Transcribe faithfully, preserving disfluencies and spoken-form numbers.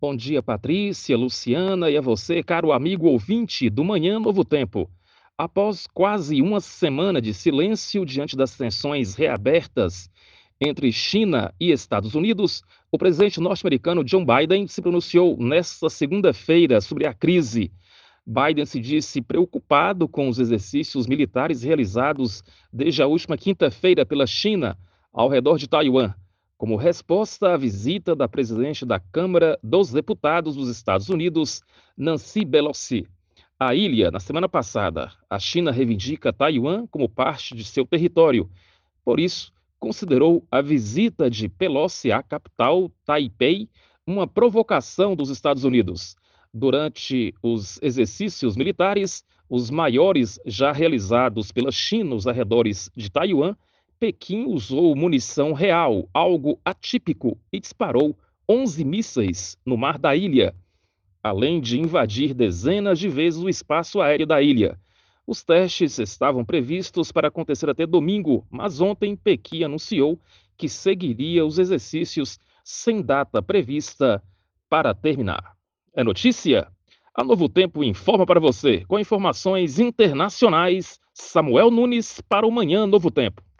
Bom dia, Patrícia, Luciana e a você, caro amigo ouvinte do Manhã Novo Tempo. Após quase uma semana de silêncio diante das tensões reabertas entre China e Estados Unidos, o presidente norte-americano Joe Biden se pronunciou nesta segunda-feira sobre a crise. Biden se disse preocupado com os exercícios militares realizados desde a última quinta-feira pela China ao redor de Taiwan, como resposta à visita da presidente da Câmara dos Deputados dos Estados Unidos, Nancy Pelosi, à ilha na semana passada. A China reivindica Taiwan como parte de seu território. Por isso, considerou a visita de Pelosi à capital, Taipei, uma provocação dos Estados Unidos. Durante os exercícios militares, os maiores já realizados pela China nos arredores de Taiwan, Pequim usou munição real, algo atípico, e disparou onze mísseis no mar da ilha, além de invadir dezenas de vezes o espaço aéreo da ilha. Os testes estavam previstos para acontecer até domingo, mas ontem Pequim anunciou que seguiria os exercícios sem data prevista para terminar. É notícia? A Novo Tempo informa para você, com informações internacionais, Samuel Nunes para o Manhã Novo Tempo.